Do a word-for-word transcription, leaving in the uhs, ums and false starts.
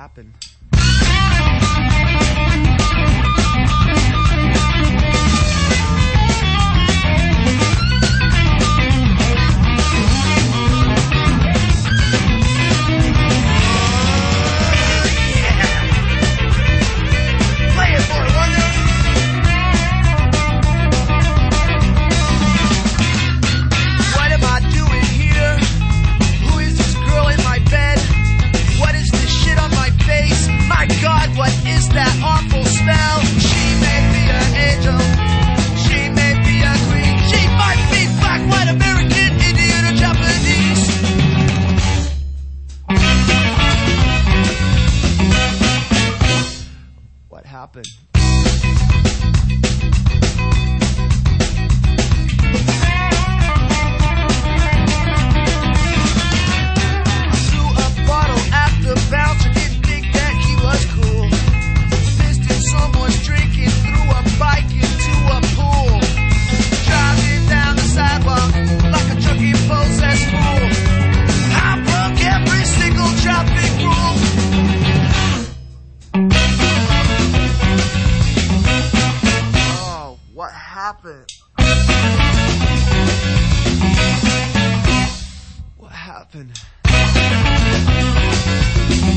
happened? Happened. Threw a bottle at the bouncer, didn't think that he was cool. Fisted someone's drinking, threw a bike into a pool. Driving down the sidewalk like a drunken possessed fool. I broke every single traffic rule. What happened? What happened?